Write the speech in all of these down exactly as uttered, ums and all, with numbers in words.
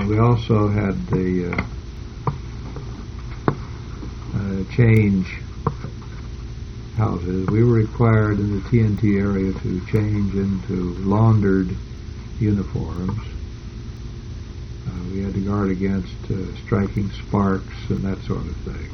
And we also had the uh, uh, change houses. We were required in the T N T area to change into laundered uniforms. Uh, we had to guard against uh, striking sparks and that sort of thing.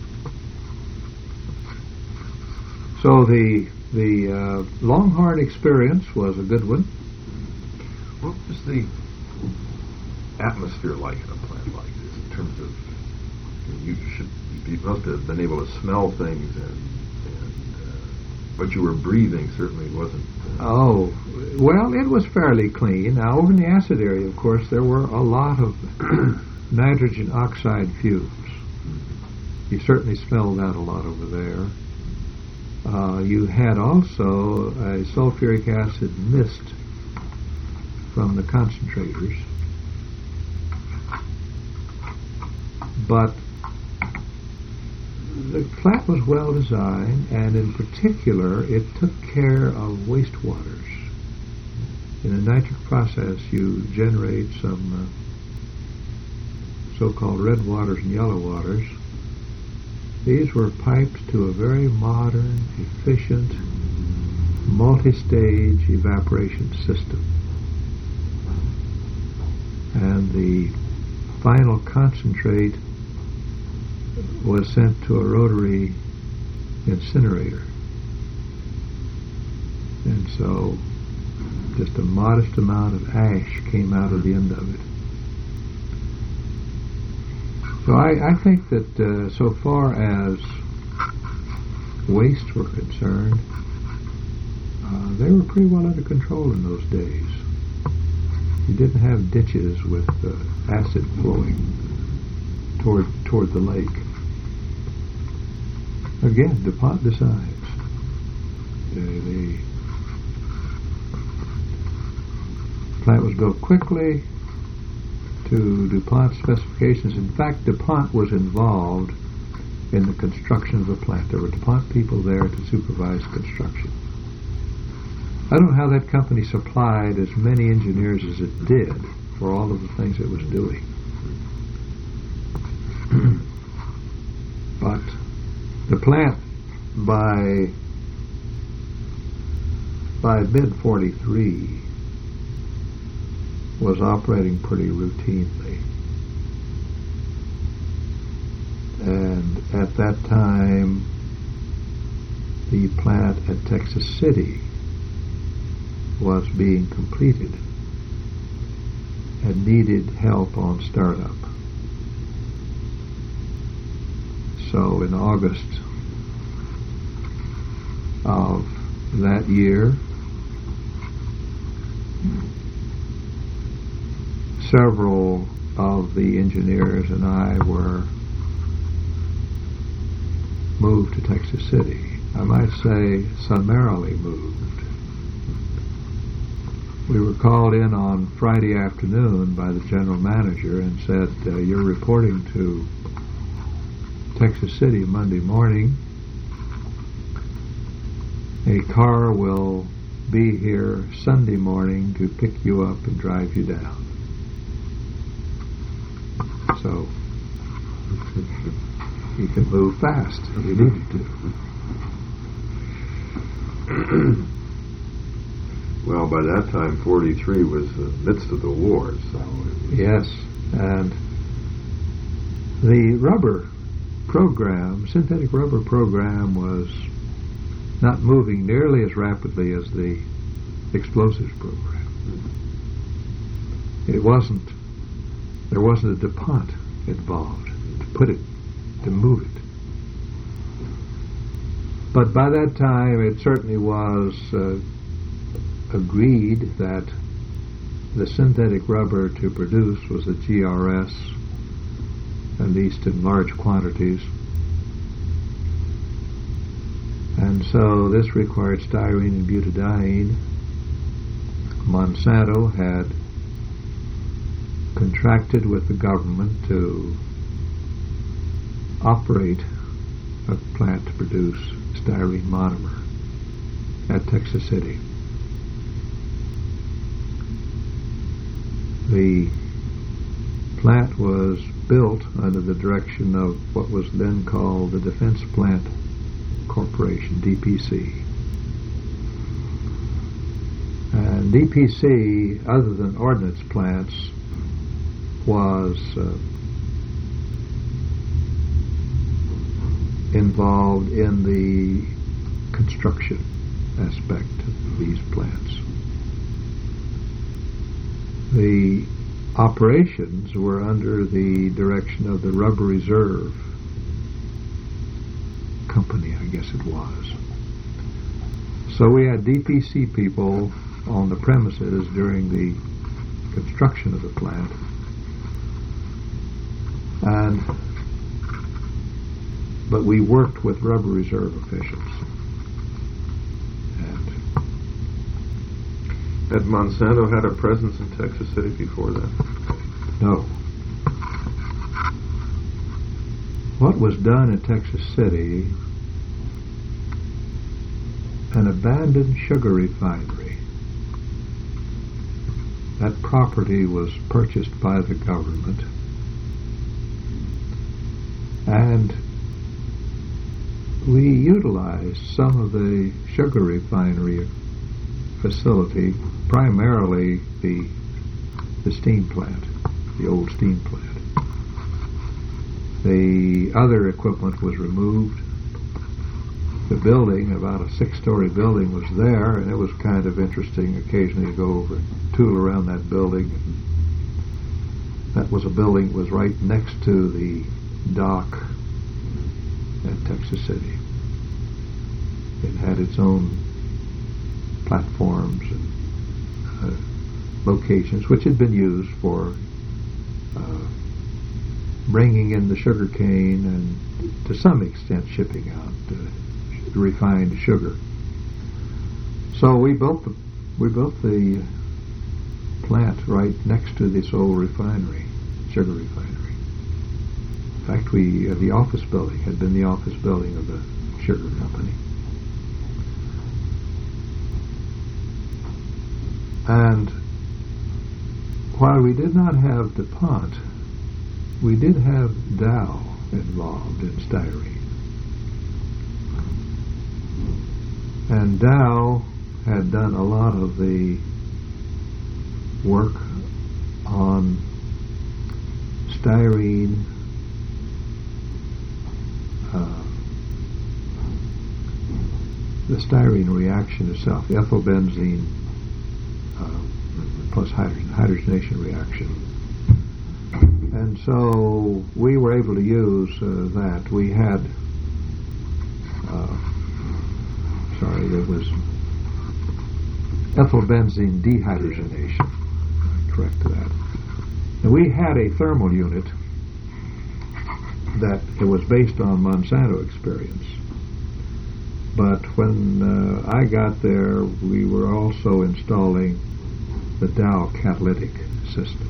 So the the uh, Longhorn experience was a good one. What was the atmosphere like in a plant like this in terms of, you should you must have been able to smell things, and, and uh, what you were breathing certainly wasn't uh, oh well, it was fairly clean. Now over in the acid area, of course, there were a lot of nitrogen oxide fumes. Mm-hmm. You certainly smelled that a lot over there. Uh, you had also a sulfuric acid mist from the concentrators, but the plant was well designed, and in particular it took care of wastewaters. In a nitric process you generate some uh, so-called red waters and yellow waters. These were piped to a very modern, efficient, multi-stage evaporation system. And the final concentrate was sent to a rotary incinerator. And so just a modest amount of ash came out of the end of it. So I, I think that uh, so far as wastes were concerned, uh, they were pretty well under control in those days. You didn't have ditches with uh, acid flowing toward toward the lake. Again, DuPont decides. Uh, the plant was built quickly to DuPont specifications. In fact, DuPont was involved in the construction of the plant. There were DuPont people there to supervise construction. I don't know how that company supplied as many engineers as it did for all of the things it was doing. But the plant by by mid forty-three was operating pretty routinely. And at that time, the plant at Texas City was being completed and needed help on startup. So in August of that year, several of the engineers and I were moved to Texas City. I might say summarily moved. We were called in on Friday afternoon by the general manager and said, uh, you're reporting to Texas City Monday morning. A car will be here Sunday morning to pick you up and drive you down. So you can move fast if you needed to. Well, by that time, forty-three was the midst of the war. So yes, and the rubber program, synthetic rubber program, was not moving nearly as rapidly as the explosives program. It wasn't, there wasn't a DuPont involved to put it, to move it. But by that time, it certainly was uh, agreed that the synthetic rubber to produce was the G R S, at least in large quantities. And so this required styrene and butadiene. Monsanto had contracted with the government to operate a plant to produce styrene monomer at Texas City. The plant was built under the direction of what was then called the Defense Plant Corporation, D P C. And D P C, other than ordnance plants, was uh, involved in the construction aspect of these plants. The operations were under the direction of the Rubber Reserve Company, I guess it was. So we had D P C people on the premises during the construction of the plant, and but we worked with Rubber Reserve officials. And had Monsanto had a presence in Texas City before that? No. What was done in Texas City, an abandoned sugar refinery. That property was purchased by the government, and we utilized some of the sugar refinery facility, primarily the the steam plant, the old steam plant. The other equipment was removed. The building, about a six-story building, was there, and it was kind of interesting occasionally to go over and tool around that building. That was a building that was right next to the dock at Texas City. It had its own platforms and uh, locations, which had been used for uh, bringing in the sugar cane and, to some extent, shipping out uh, refined sugar. So we built the we built the plant right next to this old refinery, sugar refinery. In fact, we uh, the office building had been the office building of the sugar company. And while we did not have DuPont, we did have Dow involved in styrene. And Dow had done a lot of the work on styrene, uh, the styrene reaction itself, the ethylbenzene uh, plus hydrogen, hydrogenation reaction. And so we were able to use uh, that. We had, uh, sorry, there was ethylbenzene dehydrogenation. I correct that. And we had a thermal unit that it was based on Monsanto experience. But when uh, I got there, we were also installing the Dow catalytic system.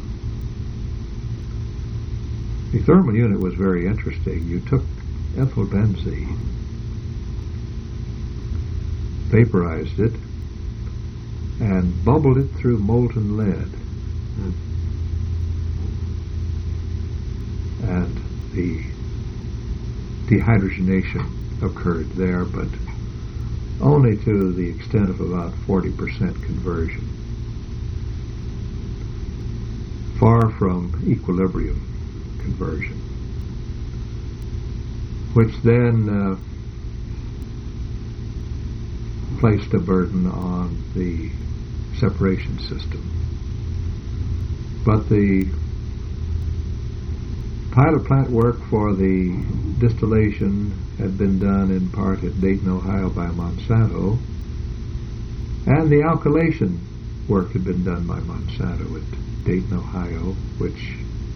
The thermal unit was very interesting. You took ethylbenzene, vaporized it, and bubbled it through molten lead. Mm. And the dehydrogenation occurred there, but only to the extent of about forty percent conversion. Far from equilibrium conversion, which then uh, placed a burden on the separation system. But the pilot plant work for the distillation had been done in part at Dayton, Ohio by Monsanto, and the alkylation work had been done by Monsanto at Dayton, Ohio, which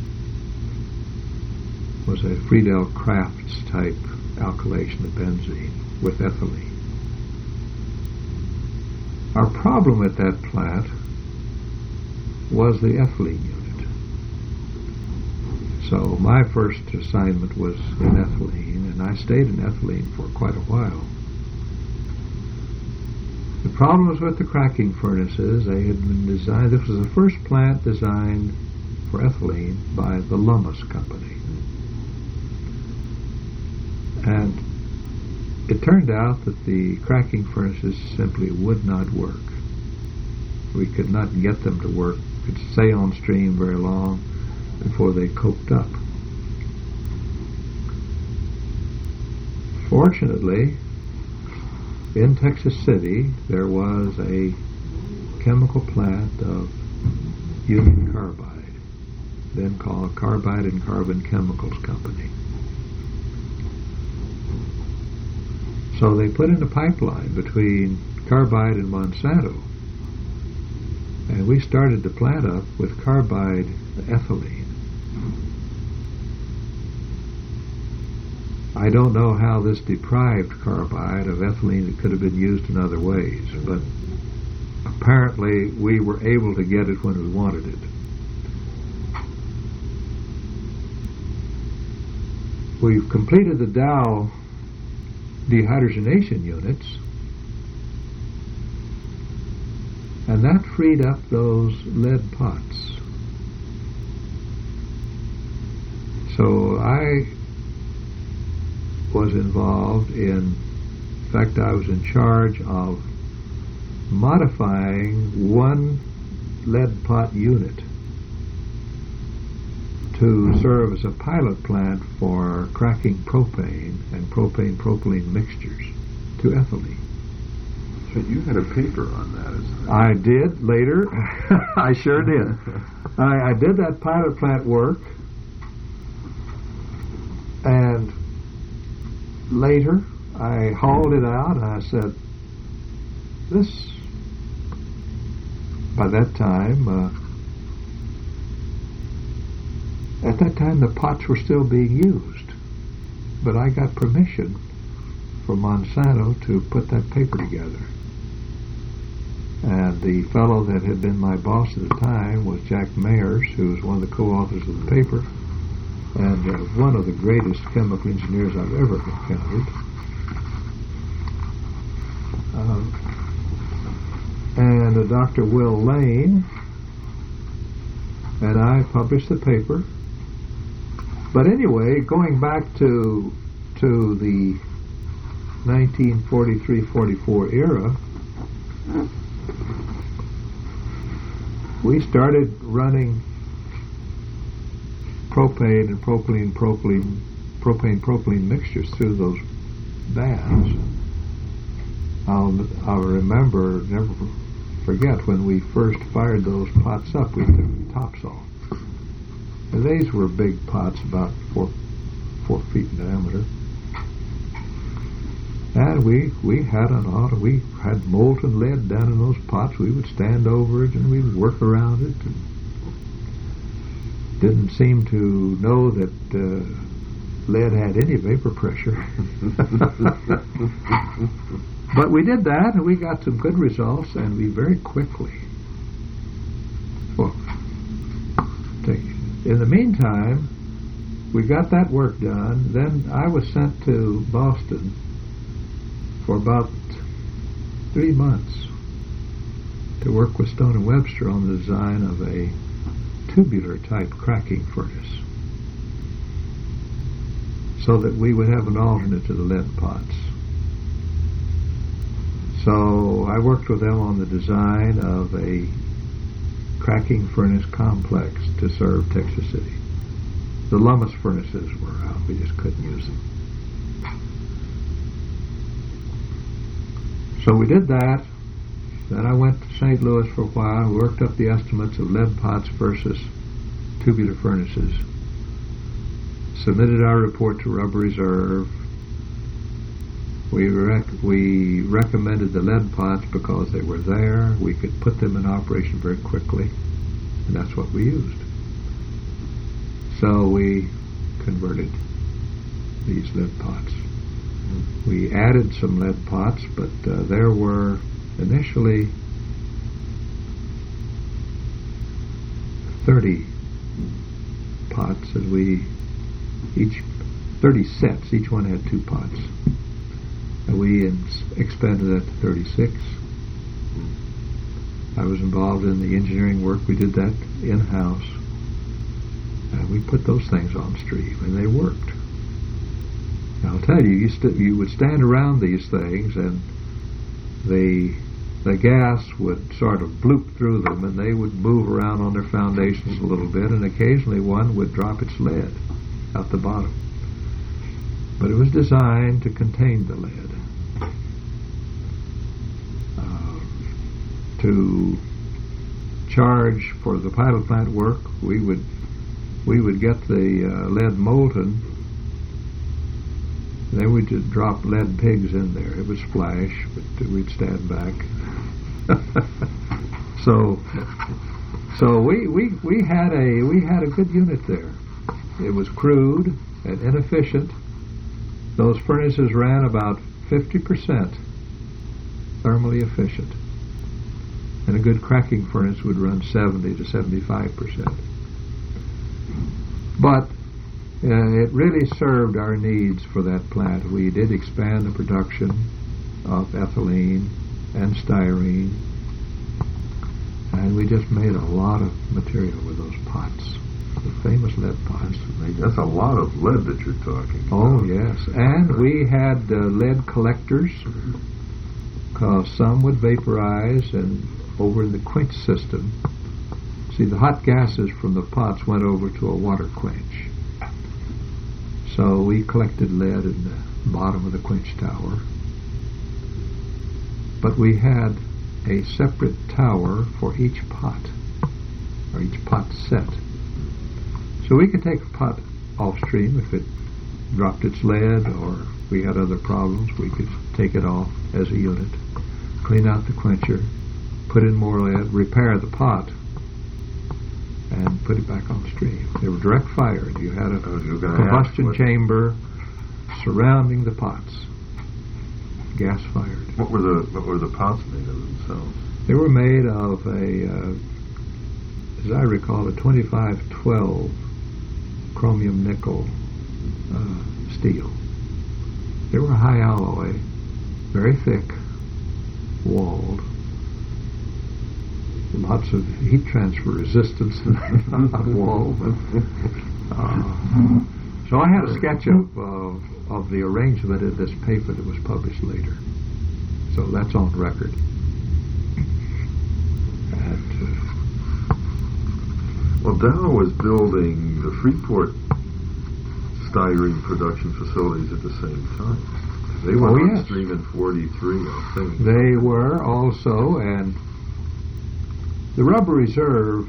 was a Friedel Crafts type alkylation of benzene with ethylene. Our problem at that plant was the ethylene unit. So my first assignment was in ethylene, and I stayed in ethylene for quite a while. The problem was with the cracking furnaces. They had been designed, this was the first plant designed for ethylene by the Lummus Company. And it turned out that the cracking furnaces simply would not work. We could not get them to work, could stay on stream very long before they coked up. Fortunately, in Texas City, there was a chemical plant of Union Carbide, then called Carbide and Carbon Chemicals Company. So they put in a pipeline between Carbide and Monsanto, and we started the plant up with carbide ethylene. I don't know how this deprived carbide of ethylene that could have been used in other ways, but apparently we were able to get it when we wanted it. We've completed the Dow dehydrogenation units, and that freed up those lead pots. So I was involved in, in fact I was in charge of modifying one lead pot unit to serve as a pilot plant for cracking propane and propane-propylene mixtures to ethylene. So you had a paper on that, isn't it? I did later. I sure did. I, I did that pilot plant work, and later I hauled it out and I said, this, by that time, uh, at that time the pots were still being used, but I got permission from Monsanto to put that paper together. And the fellow that had been my boss at the time was Jack Mayers, who was one of the co-authors of the paper, and uh, one of the greatest chemical engineers I've ever encountered. Uh, and uh, Doctor Will Lane and I published the paper. But anyway, going back to to the nineteen forty-three forty-four era, we started running propane and propylene, propylene, propane, propylene mixtures through those baths. I'll, I'll remember, never forget, when we first fired those pots up, we took the tops off. And these were big pots, about four, four feet in diameter. And we, we had an auto, we had molten lead down in those pots. We would stand over it and we would work around it. And didn't seem to know that uh, lead had any vapor pressure. But we did that and we got some good results, and we very quickly, well, in the meantime, we got that work done. Then I was sent to Boston for about three months to work with Stone and Webster on the design of a tubular type cracking furnace, so that we would have an alternate to the lead pots. So I worked with them on the design of a cracking furnace complex to serve Texas City. The Lummus furnaces were out. We just couldn't use them. So we did that. Then I went to Saint Louis for a while, worked up the estimates of lead pots versus tubular furnaces, submitted our report to Rubber Reserve. We, rec- we recommended the lead pots because they were there. We could put them in operation very quickly, and that's what we used. So we converted these lead pots. We added some lead pots, but uh, there were initially thirty pots, as we each thirty sets. Each one had two pots. And we ins- expanded that to thirty-six. I was involved in the engineering work. We did that in-house. And we put those things on stream, and they worked. I'll tell you, you, st- you would stand around these things, and the the gas would sort of bloop through them, and they would move around on their foundations a little bit, and occasionally one would drop its lead out the bottom. But it was designed to contain the lead. Uh, to charge for the pilot plant work, we would we would get the uh, lead molten. Then we'd just drop lead pigs in there. It would splash, but we'd stand back. so, so we, we we had a we had a good unit there. It was crude and inefficient. Those furnaces ran about fifty percent thermally efficient, and a good cracking furnace would run seventy to seventy-five percent. But Uh, it really served our needs for that plant. We did expand the production of ethylene and styrene, and we just made a lot of material with those pots, the famous lead pots. That's a lot of lead that you're talking about. Oh, yes. And we had uh, lead collectors, because some would vaporize, and over in the quench system, see, the hot gases from the pots went over to a water quench. So we collected lead in the bottom of the quench tower. But we had a separate tower for each pot, or each pot set. So we could take a pot off stream if it dropped its lead, or we had other problems. We could take it off as a unit, clean out the quencher, put in more lead, repair the pot, and put it back on stream. They were direct fired. You had a combustion chamber surrounding the pots, gas fired. What were the what were the pots made of themselves? They were made of a, uh, as I recall, a twenty-five twelve chromium nickel uh, steel. They were high alloy, very thick, walled. Lots of heat transfer resistance in that wall. But, uh, so I had a sketch of, of of the arrangement in this paper that was published later. So that's on record. And, uh, well, Dow was building the Freeport styrene production facilities at the same time. They were oh, on yes. stream in forty-three, I think. They were also, and the Rubber Reserve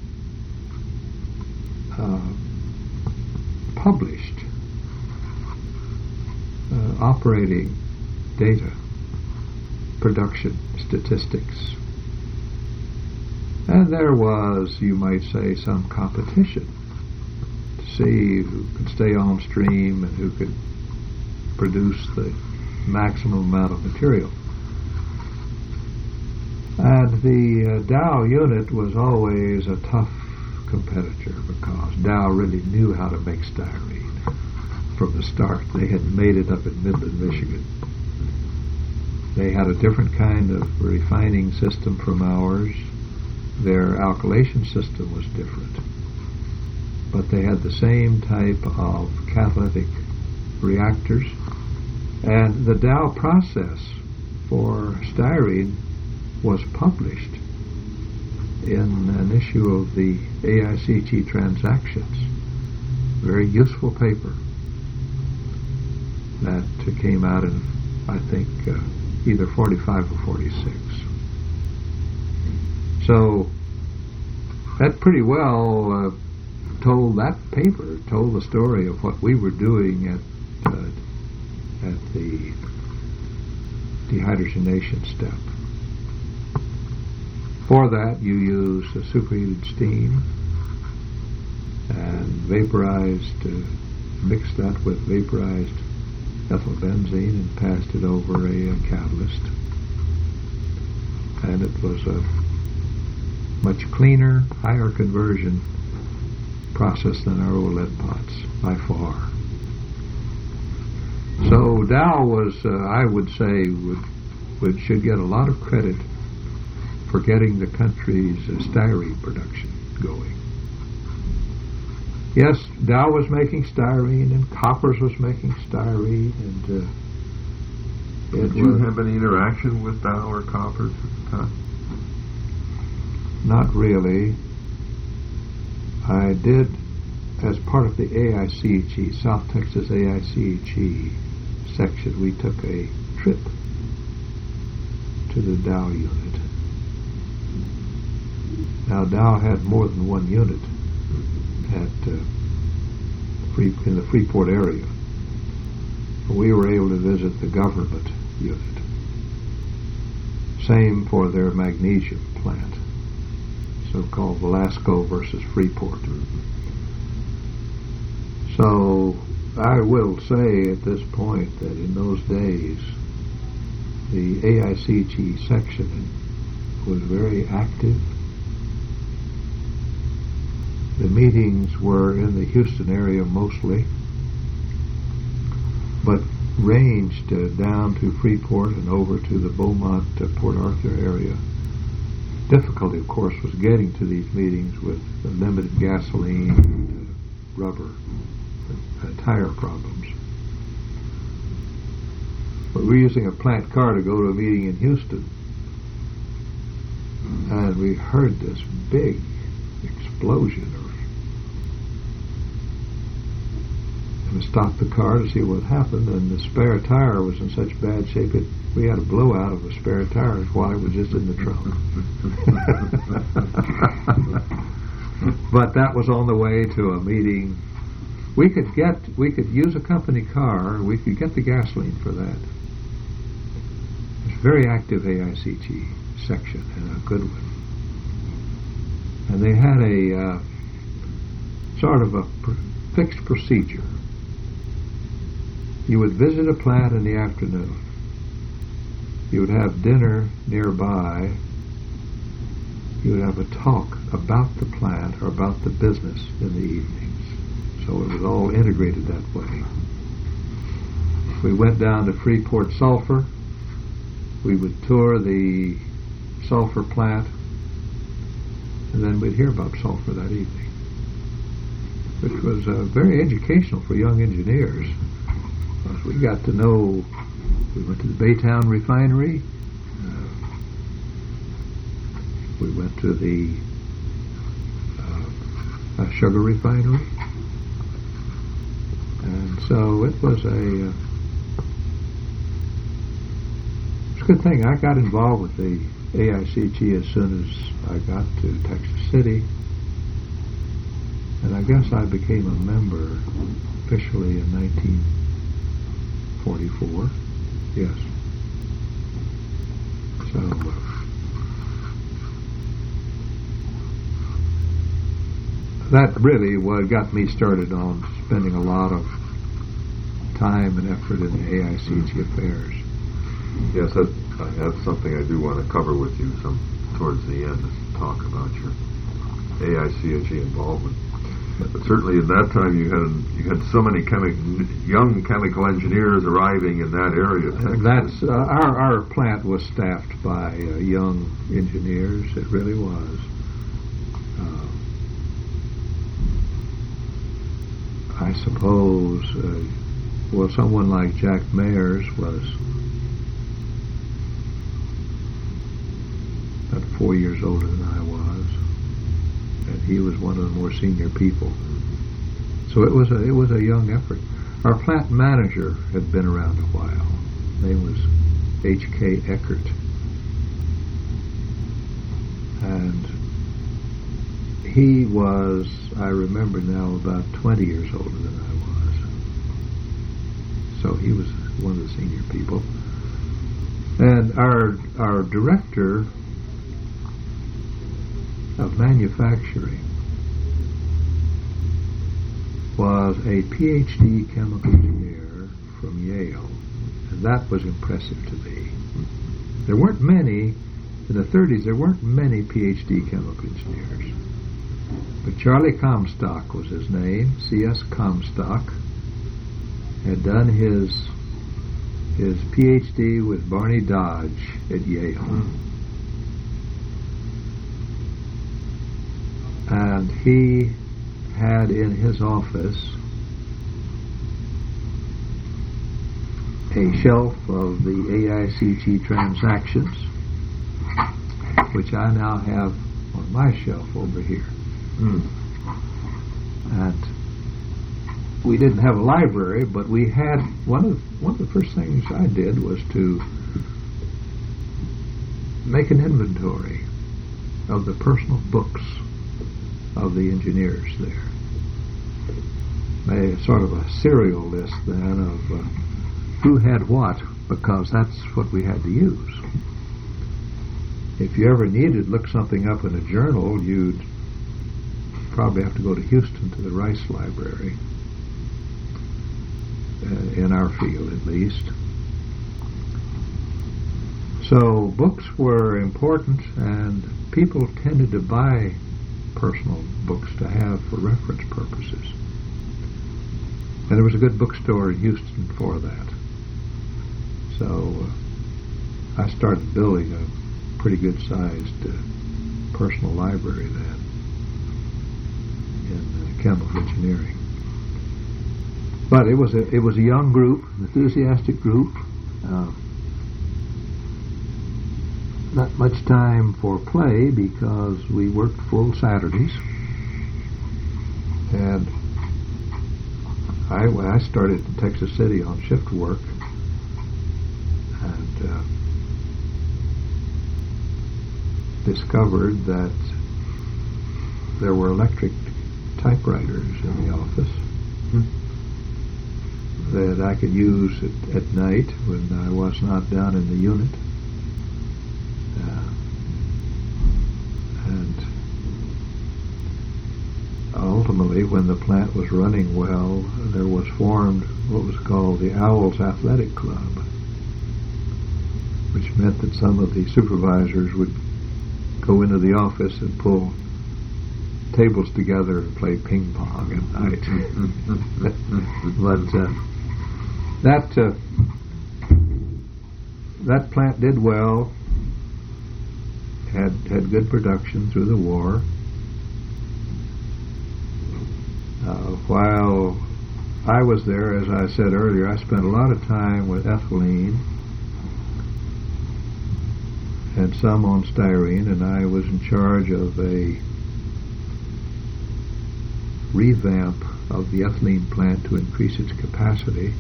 uh, published uh, operating data, production statistics. And there was, you might say, some competition to see who could stay on stream and who could produce the maximum amount of material. And the uh, Dow unit was always a tough competitor, because Dow really knew how to make styrene from the start. They had made it up in Midland, Michigan. They had a different kind of refining system from ours. Their alkylation system was different. But they had the same type of catalytic reactors. And the Dow process for styrene was published in an issue of the A I C T Transactions. Very useful paper that uh, came out in, I think, uh, either forty-five or forty-six. So that pretty well uh, told, that paper told the story of what we were doing at uh, at the dehydrogenation step. For that, you use a superheated steam and vaporized, uh, mixed that with vaporized ethylbenzene and passed it over a, a catalyst. And it was a much cleaner, higher conversion process than our old lead pots, by far. So Dow was, uh, I would say, would, would should get a lot of credit for getting the country's uh, styrene production going. Yes, Dow was making styrene, and Koppers was making styrene, and uh, did you have any interaction with Dow or Koppers at the time? Not really. I did, as part of the A I C H E, South Texas A I C H E section, we took a trip to the Dow unit. Now, Dow had more than one unit at uh, Free, in the Freeport area. We were able to visit the government unit. Same for their magnesium plant, so-called Velasco versus Freeport. So I will say at this point that in those days, the A I C H E section was very active. The meetings were in the Houston area mostly, but ranged uh, down to Freeport and over to the Beaumont, uh, Port Arthur area. Difficulty, of course, was getting to these meetings with the limited gasoline, and, uh, rubber, and, uh, tire problems. But we were using a plant car to go to a meeting in Houston, and we heard this big explosion. And we stopped the car to see what happened, and the spare tire was in such bad shape that we had a blowout of a spare tire while it was just in the trunk. But that was on the way to a meeting. We could get, we could use a company car. We could get the gasoline for that. It's a very active A I C H E section, and a good one. And they had a uh, sort of a pr- fixed procedure. You would visit a plant in the afternoon. You would have dinner nearby. You would have a talk about the plant or about the business in the evenings. So it was all integrated that way. We went down to Freeport Sulphur. We would tour the sulfur plant, and then we'd hear about sulfur that evening, which was uh, very educational for young engineers. Because we got to know, we went to the Baytown refinery, uh, we went to the uh, uh, sugar refinery, and so it was a, uh, it's a good thing. I got involved with the A I C H E as soon as I got to Texas City, and I guess I became a member officially in nineteen forty-four. Yes. So uh, that really what got me started on spending a lot of time and effort in the A I C H E affairs. Yes, that, uh, that's something I do want to cover with you some towards the end, is talk about your A I C H E involvement. But certainly at that time you had you had so many chemi- young chemical engineers arriving in that area of Texas. That's uh, our our plant was staffed by uh, young engineers. It really was. Uh, I suppose, uh, well, someone like Jack Mayers was about four years older than I was, and he was one of the more senior people. So it was a it was a young effort. Our plant manager had been around a while. His name was H K Eckert, and he was, I remember now, about twenty years older than I was. So he was one of the senior people. And our our director of manufacturing was a P H D chemical engineer from Yale, and that was impressive to me. There weren't many, in the thirties, there weren't many P H D chemical engineers. But Charlie Comstock was his name, C S Comstock, had done his his P H D with Barney Dodge at Yale. Mm. And he had in his office a shelf of the A I C G transactions, which I now have on my shelf over here. Mm. And we didn't have a library, but we had one of one of the first things I did was to make an inventory of the personal books of the engineers there. Made sort of a serial list then of uh, who had what, because that's what we had to use. If you ever needed to look something up in a journal, you'd probably have to go to Houston to the Rice Library, uh, in our field at least. So books were important, and people tended to buy personal books to have for reference purposes. And there was a good bookstore in Houston for that. So uh, I started building a pretty good-sized uh, personal library then in uh, chemical engineering. But it was a it was a young group, enthusiastic group. Uh, not much time for play because we worked full Saturdays. And I, when I started in Texas City on shift work, and uh, discovered that there were electric typewriters in the office hmm. that I could use at, at night when I was not down in the unit. Uh, and ultimately, when the plant was running well, there was formed what was called the Owls Athletic Club, which meant that some of the supervisors would go into the office and pull tables together and play ping pong at night. But uh, that uh, that plant did well, had had good production through the war. Uh, while I was there, as I said earlier, I spent a lot of time with ethylene and some on styrene, and I was in charge of a revamp of the ethylene plant to increase its capacity.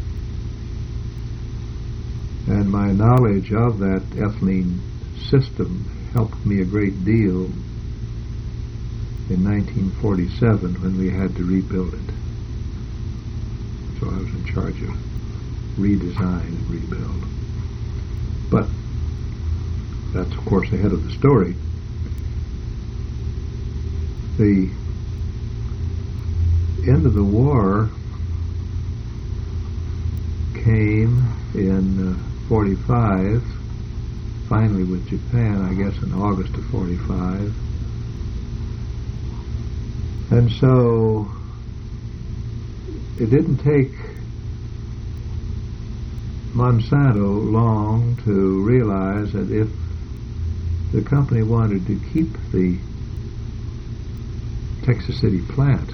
And my knowledge of that ethylene system helped me a great deal in nineteen forty-seven when we had to rebuild it. So I was in charge of redesign and rebuild. But that's, of course, the head of the story. The end of the war came in uh, forty-five, finally with Japan, I guess in August of forty-five. And so it didn't take Monsanto long to realize that if the company wanted to keep the Texas City plant,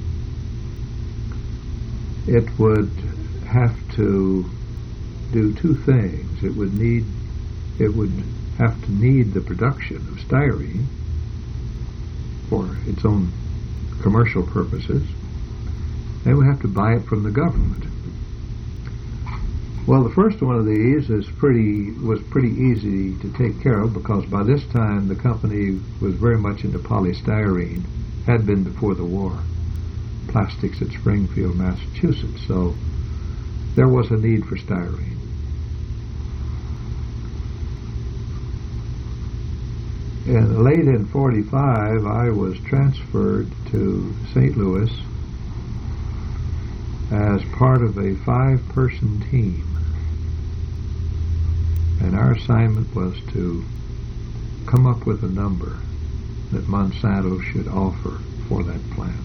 it would have to do two things. It would need, it would have to need the production of styrene for its own commercial purposes. They would have to buy it from the government. Well, the first one of these is pretty was pretty easy to take care of, because by this time the company was very much into polystyrene, had been before the war, plastics at Springfield, Massachusetts. So there was a need for styrene. And late in forty-five, I was transferred to Saint Louis as part of a five-person team. And our assignment was to come up with a number that Monsanto should offer for that plant.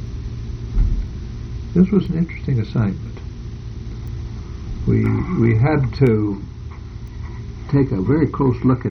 This was an interesting assignment. We we had to take a very close look at